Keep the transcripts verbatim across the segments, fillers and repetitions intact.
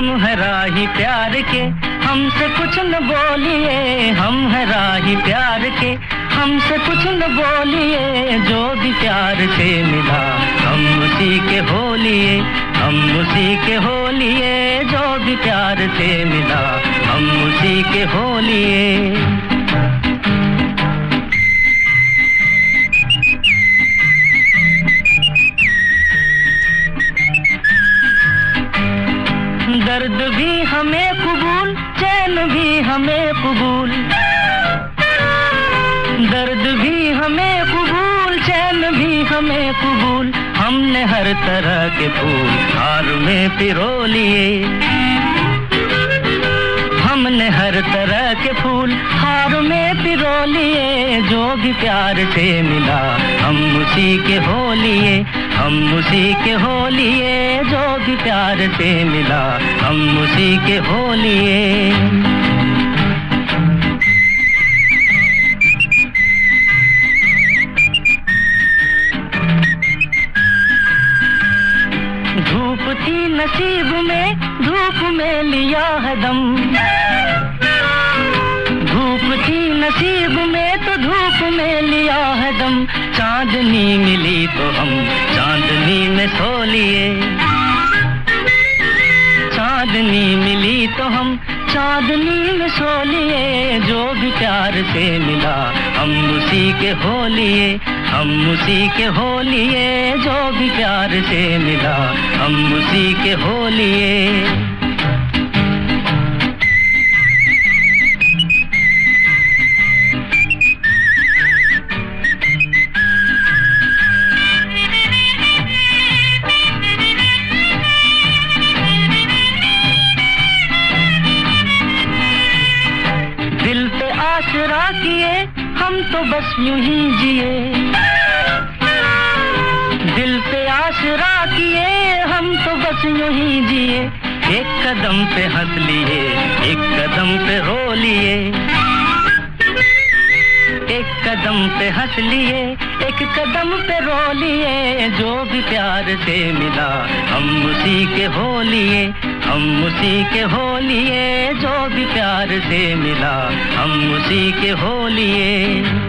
हम हैं राही प्यार के, हमसे कुछ न बोलिए, हम हैं राही प्यार के, हमसे कुछ न बोलिए, जो भी प्यार से मिला हम उसी के हो लिए, हम उसी के हो लिए, जो भी प्यार से मिला हम उसी के हो लिए। दर्द भी हमें कबूल, चैन भी हमें कबूल, दर्द भी हमें कबूल, चैन भी हमें कबूल, हमने हर तरह के फूल हार में पिरो लिए, हमने हर तरह के फूल हार में पिरो लिए, जो भी प्यार से मिला हम उसी के हो लिए, हम उसी के हो लिए, जो भी प्यार से मिला हम उसी के हो लिए। धूप थी नसीब में, धूप में लिया है दम, धूप थी नसीब में तो धूप में लिया है दम, चांदनी मिली तो हम चांदनी में सो लिए, चांदनी मिली तो हम चांदनी में सो लिए, जो भी प्यार से मिला हम उसी के हो लिए, हम उसी के हो लिए, जो भी प्यार से मिला हम उसी के हो लिए। दिल पे आसरा किए हम तो बस यूं ही जिए, दिल पे आसरा किए हम तो बस यूं ही जिए, एक कदम पे हंस लिए, एक कदम पे रो लिए, एक कदम पे हंस लिए, एक कदम पे रो लिए, जो भी प्यार से मिला हम उसी के हो लिए, हम उसी के हो लिए, जो भी प्यार से मिला हम उसी के हो लिए।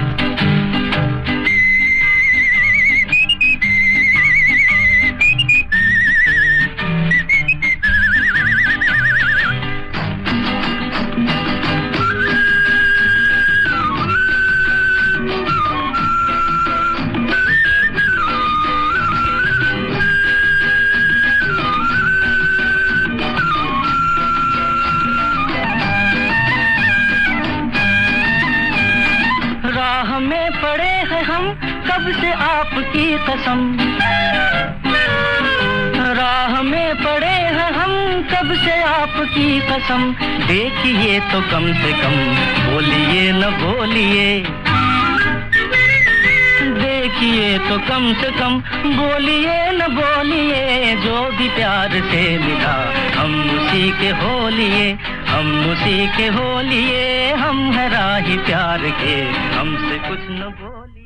राह में पड़े हैं हम कब से आपकी कसम, राह में पड़े हैं हम कब से आपकी कसम, देखिए तो कम से कम बोलिए न बोलिए, देखिए तो कम से कम बोलिए न बोलिए, जो भी प्यार से मिला हम उसी के हो लिए, हम उसी के हो लिए, हम हैं राही प्यार के, हमसे कुछ न बोलिए।